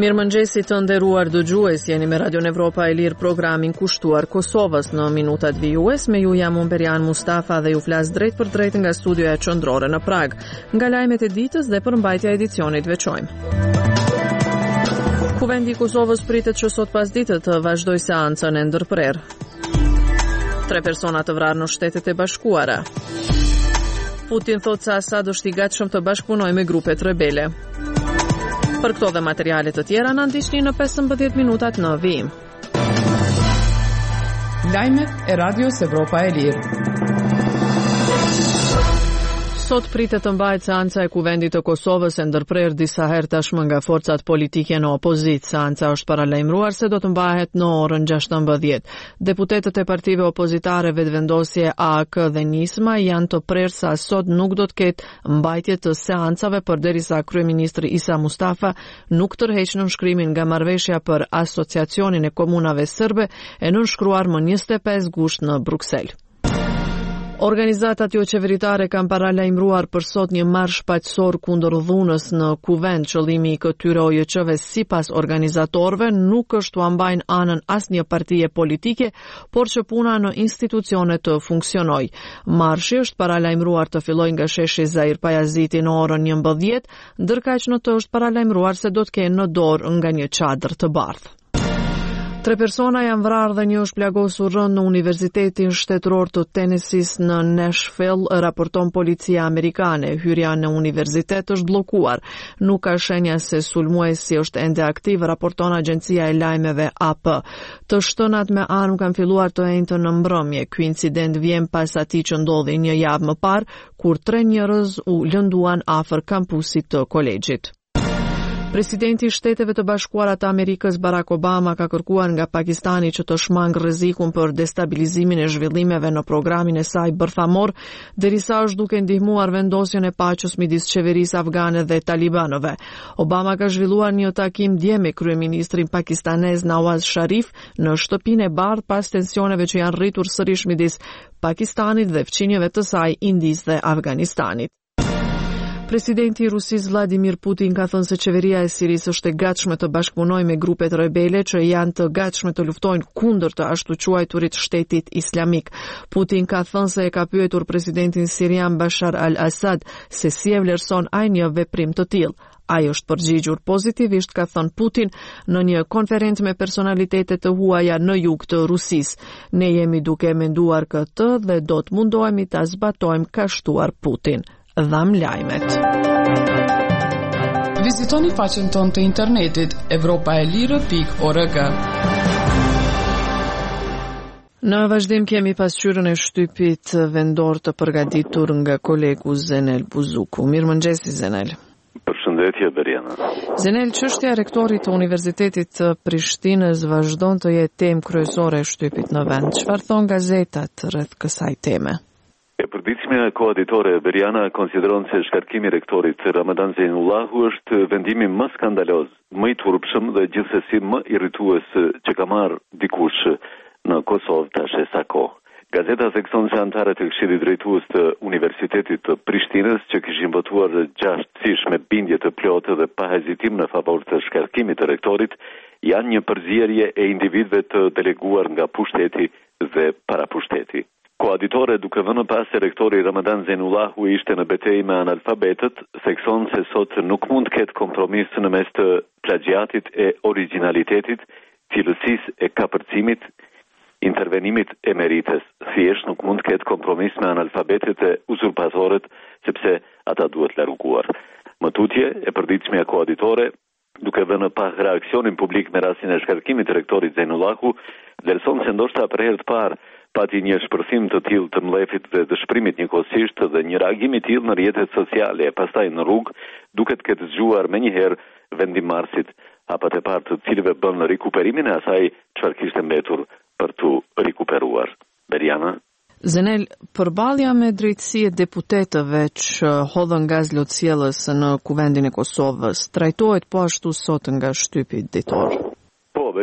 Mirëmëngjesi të nderuar dëgjues, jeni me Radio Evropa e Lirë, programin kushtuar Kosovës në minutat vijues. Me ju jam Umberian Mustafa dhe ju flas drejt për drejt nga studioja qendrore në Prag. Nga lajmet e ditës dhe përmbajtja e edicionit veçojmë. Kuvendi i Kosovës pritet që sot pasditë të vazhdojë seancën e ndërprerë. 3 persona të vrarë në Shtetet e Bashkuara. Putin thotë se Asad është i gatshëm të bashkëpunojë me grupet rebele. Për këto dhe materiale të tjera na ndiqni në 15 minutat në vijim. Lajmet e Radios Evropa e Lirë. Sot pritet të mbahet seanca e Kuvendit të Kosovës e ndërprerë disa herë tashmë nga forcat politike në opozitë. Seanca është paralajmëruar se do të mbahet në orën 16. Deputetët e partive opozitare Vetëvendosje AK dhe Nisma janë të prerë sa sot nuk do të ketë mbajtje të seancave përderisa kryeministri Isa Mustafa nuk tërheq nënshkrimin nga marrëveshja për asociacionin e komunave serbe e nënshkruar më 25 gusht në Bruksel. Organizatat jo qeveritare kanë paralajmëruar për sot një marsh paqësor kundër dhunës në Kuvend. Qëllimi i këtyre OJQ-ve sipas organizatorëve nuk është t'u mbajnë anën asnjë partie politike, por që puna në institucione të funksionojë. Marshi është paralajmëruar të fillojë nga sheshi Zair Pajaziti në orën 11, ndërkaq në të është paralajmëruar se do të kenë në dorë nga një çadër të bardhë. 3 persona janë vrarë dhe një është plagosur rënd në Universitetin Shtetëror të Tennessee në Nashville, raporton policia amerikane. Hyrja në universitet është bllokuar. Nuk ka shenja se sulmuesi është ende aktiv, raporton agjencia e lajmeve AP. Të shtënat me armë kanë filluar të enjtën në mbrëmje. Ky incident vjen pas atij që ndodhi një javë më parë, kur 3 njerëz u lënduan afër kampusit të kolegjit. Presidenti i Shteteve të Bashkuara të Amerikës Barack Obama ka kërkuar nga Pakistani që të shmangë rrezikun për destabilizimin e zhvillimeve në programin e saj bërthamor, derisa është duke ndihmuar vendosjen e paqes midis qeverisë afgane dhe talibanëve. Obama ka zhvilluar një takim dje me kryeministrin pakistanez Nawaz Sharif në shtëpinë e bardhë pas tensioneve që janë rritur sërish midis Pakistanit dhe fqinjeve të saj Indisë dhe Afganistanit. Presidenti i Rusisë Vladimir Putin ka thënë se qeveria e Sirisë është e gatshme të bashkëpunojë me grupet rebele që janë të gatshme të luftojnë kundër të ashtu quajturit shtetit islamik. Putin ka thënë se e ka pyetur presidentin sirian Bashar al-Assad se si e vlerëson ai një veprim të tillë. Ai është përgjigjur pozitivisht, ka thënë Putin në një konferencë me personalitete të huaja në jug të Rusisë. Ne jemi duke menduar këtë dhe do të mundohemi ta zbatojmë, ka shtuar Putin. Dham lajmet. Vizitoni faqen tonë të internetit evropaelire.org. Në vazhdim kemi pasqyrën e shtypit vendor të përgatitur nga kolegu Zenel Buzuku. Mirëmëngjesi Zenel. Përshëndetje Beriana. Zenel, çështja e rektorit të Universitetit të Prishtinës vazhdon të jetë temë kryesore e shtypit në vend. Çfarë thon gazetat rreth kësaj teme? E përditshmja koaditore Beriana konsideron se shkarkimi i rektorit Ramadan Zeinullahu është vendimi më skandaloz, më i turpshëm dhe gjithsesi më irritues që ka marrë dikush në Kosovë tash e sa kohë. Gazeta thekson se antarët e Këshillit Drejtues të Universitetit të Prishtinës që kishin votuar gjashtësisht me bindje të plotë dhe pa hezitim në favor të shkarkimit të rektorit janë një përzierje e individëve të deleguar nga pushteti dhe parapushteti. Koaditore, duke vënë pas se rektori Ramadan Zeinullahu ishte në betejë me analfabetët, thekson se sot nuk mund të ketë kompromis në mes të plagjiatit e originalitetit, cilësisë e kapërcimit, intervenimit e meritës. Thjesht nuk mund të ketë kompromis me analfabetët e uzurpatorët, sepse ata duhet larguar. Më tutje, e përditshmja koaditore, duke vënë pa reaksionin publik me rastin e shkarkimit të rektorit Zeinullahu, vlerëson se ndoshta për herë të parë pati një shpërthim të tillë të mllefit dhe dëshpërimit njëkohësisht dhe një reagim i tillë në rrjetet sociale e pastaj në rrugë, duket këtë zgjuar menjëherë vendimarrësit hapat e parë të cilëve bën rikuperimin e asaj çfarë kishte mbetur për tu rikuperuar. Beriana. Zenel, përballja me drejtësi e deputetëve që hodhën gaz lotësjellës në Kuvendin e Kosovës, trajtohet po ashtu sot nga shtypi ditor. Po,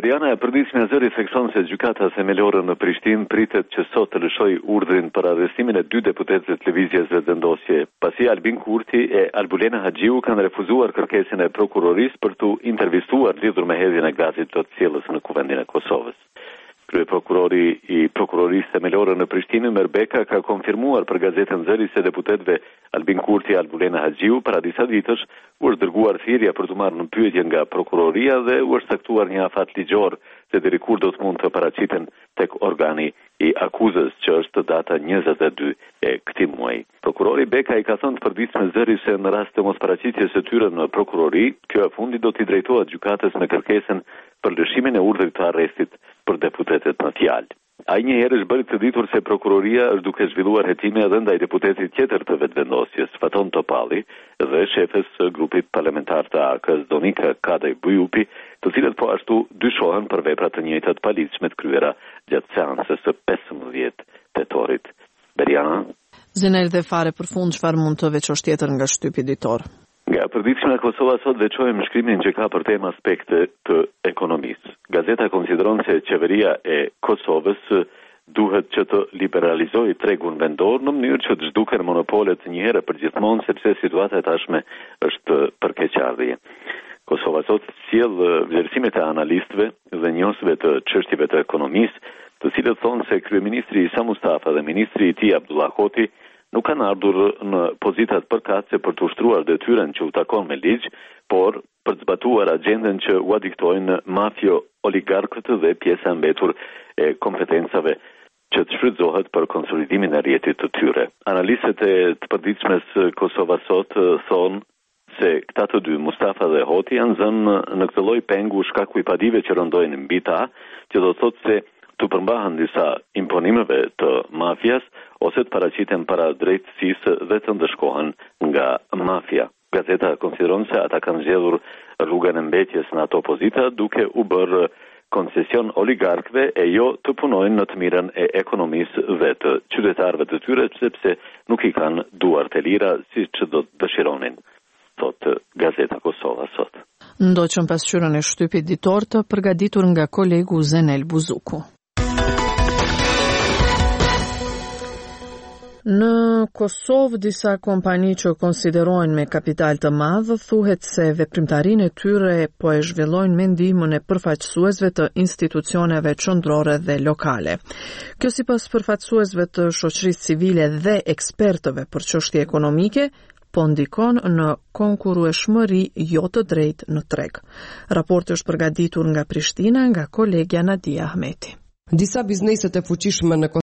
Beriana e përditshme e zërit thekson se gjykata themelore në Prishtinë pritet që sot të lëshoj urdhrin për arrestimin e 2 deputetëve të lëvizjes vendosje, pasi Albin Kurti e Albulena Haxhiu kanë refuzuar kërkesën e prokurorisë për të intervistuar lidhur me hedhjen e gazit të Ciellës në Kuvendin e Kosovës. Kryeprokurori i prokurorisë themelore në Prishtinë, Merbeka, ka konfirmuar për gazetën Zëri se deputetëve Albin Kurti e Albulena Haxhiu para disa ditësh u është dërguar thirrja për të marrë në pyetje nga prokuroria dhe u është caktuar një afat ligjor se deri kur do të mund të paraqiten tek organi i akuzës, që është data 22 e këtij muaji. Prokurori Beka i ka thënë të përditshme Zëri se në rast të mosparaqitjes së tyre në prokurori, kjo e fundit do t'i drejtohet gjykatës me kërkesën për lëshimin e urdhrit të arrestit për deputetet në fjalë. Ai një herë është bërë të ditur se prokuroria është duke zhvilluar hetime edhe ndaj deputetit tjetër të vetvendosjes, Faton Topalli, dhe shefes së grupit parlamentar të AK-s, Donika Kadaj Bujupi, të cilët po ashtu dyshohen për vepra të njëjta të paligjshme të kryera gjatë seancës së 15 tetorit. Beriana. Zenel dhe fare për fund, çfarë mund të veçosh tjetër nga shtypi ditor? Nga përditshme e Kosova sot veçojmë shkrimin që ka për temë aspekte të ekonomisë. Gazeta konsideron se qeveria e Kosovës duhet që të liberalizojë tregun vendor në mënyrë që të zhduken monopolet njëherë për gjithmonë, sepse situata e tashme është për keqardhje. Kosova sot sjell vlerësimet e analistëve dhe njohësve të çështjeve të ekonomisë, të cilët thonë se kryeministri Isa Mustafa dhe ministri i tij Abdullah Hoti nuk kanë ardhur në pozitat përkatëse për të ushtruar detyrën që u takon me ligj, por për të zbatuar agjendën që u diktojnë mafio-oligarkët dhe pjesa mbetur e kompetencave që të shfrytëzohet për konsolidimin e rrjetit të tyre. Analistët e të përditshmes Kosova sot thonë se këta të dy, Mustafa dhe Hoti, janë zënë në këtë lloj pengu shkaku i padive që rëndojnë mbi ta, që do të thotë se të përmbahen disa imponimeve të mafias ose të paraqiten para drejtësisë dhe të ndëshkohen nga mafia. Gazeta konsideron se ata kanë zgjedhur rrugën e mbetjes në ato pozita duke u bërë koncesion oligarkëve e jo të punojnë në të mirën e ekonomisë dhe të qytetarëve të tyre, sepse nuk i kanë duart e lira siç do të dëshironin, thot Gazeta Kosova sot. Ndoqëm pasqyrën e shtypit ditor të përgatitur nga kolegu Zenel Buzuku. Në Kosovë, disa kompani që konsiderojnë me kapital të madh thuhet se veprimtarinë e tyre po e zhvillojnë me ndihmën e përfaqësuesve të institucioneve qendrore dhe lokale. Kjo sipas përfaqësuesve të shoqërisë civile dhe ekspertëve për çështje ekonomike, po ndikon në konkurrueshmëri jo të drejtë në treg. Raporti është përgatitur nga Prishtina nga kolegja Nadia Ahmeti. Disa bizneset e fuqishme në